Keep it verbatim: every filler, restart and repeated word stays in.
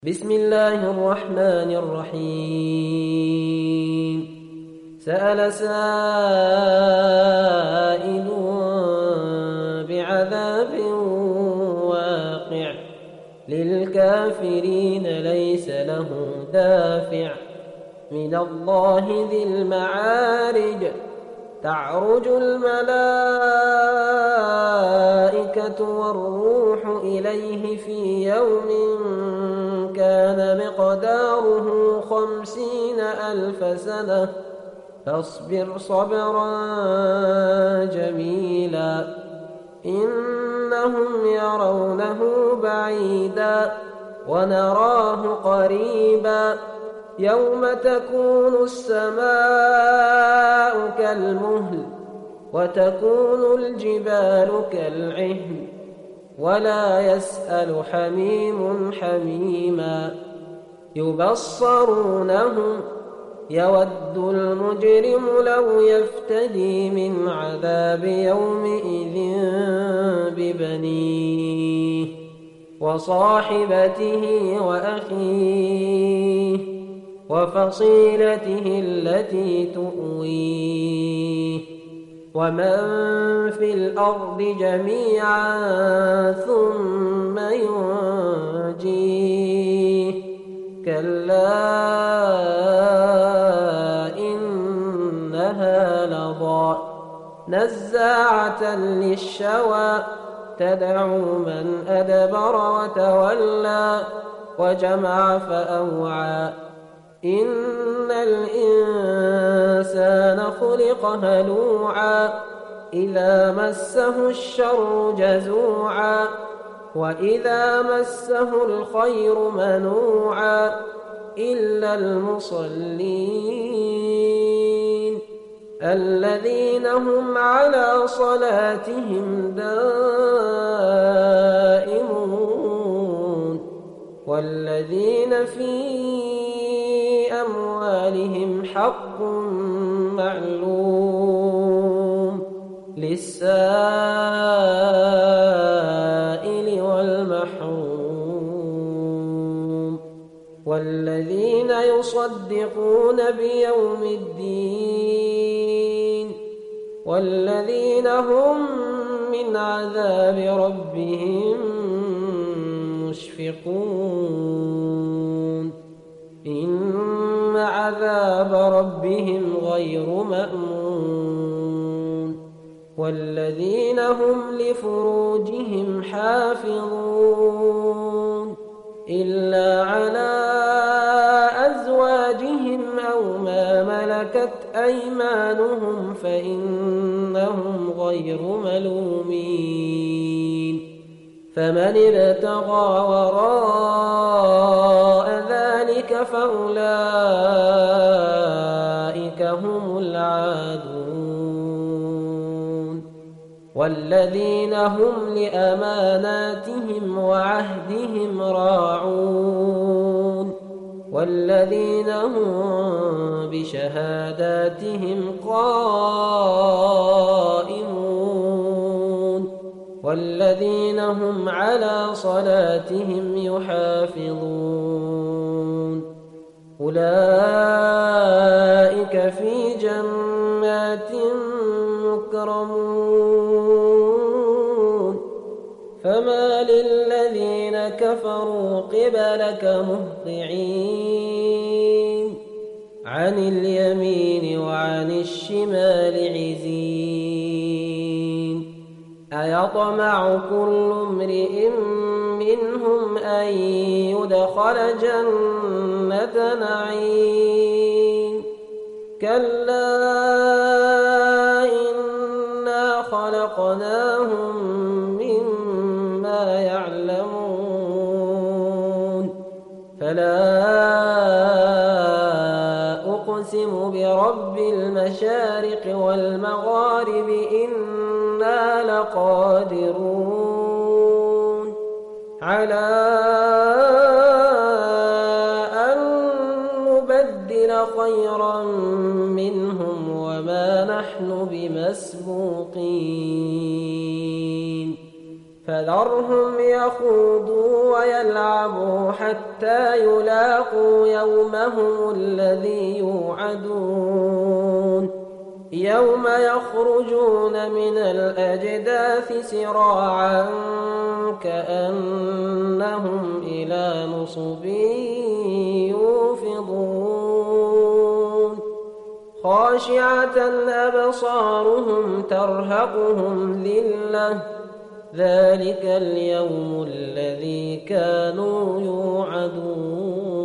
بسم الله الرحمن الرحيم. سأل سائل بعذاب واقع للكافرين ليس له دافع من الله ذي المعارج. تعرج الملائكة والروح إليه في يوم كان مقداره خمسين ألف سنة فاصبر صبرا جميلا إنهم يرونه بعيدا ونراه قريبا يوم تكون السماء كالمهل وتكون الجبال كالعهن ولا يسأل حميم حميما يبصرونهم يود المجرم لو يفتدي من عذاب يومئذ ببنيه وصاحبته وأخيه وفصيلته التي تؤويه ومن في الأرض جميعا ثم ينجيه كلا إنها لظى نزاعة للشوى تدعو من أدبر وتولى وجمع فأوعى إن الإنسان خلق هلوعا إذا مسه الشر جزوعا وإذا مسه الخير منوعا إلا المصلين الذين هم على صلاتهم دائمون والذين في أموالهم حق معلوم للسائل والمحروم والذين يصدقون بيوم الدين والذين هم من عذاب ربهم مشفقون إن عذاب ربهم غير مأمون والذين هم لفروجهم حافظون إلا على أزواجهم أو ما ملكت أيمانهم فإنهم غير ملومين فمن ابتغى وراء ذلك فأولئك هم العادون والذين هم لأماناتهم وعهدهم راعون والذين هم بشهاداتهم قائمون والذين هم على صلاتهم يحافظون أولئك في جنات مكرمون فما للذين كفروا قبلك مهطعين عن اليمين وعن الشمال عزين أيطمع كل امرئ منهم أن يدخل جنة نعيم كلا إنا خلقناهم مما يعلمون فلا أقسم برب المشارق والمغارب إنا لقادرون على أن نبدل خيرا منهم وما نحن بمسبوقين فذرهم يخوضوا ويلعبوا كفروا حتى يلاقوا يومهم الذي يوعدون يوم يخرجون من الأجداث سراعا كأنهم إلى نصب يوفضون خاشعة أبصارهم ترهقهم ذلة ذلك اليوم الذي كانوا يوعدون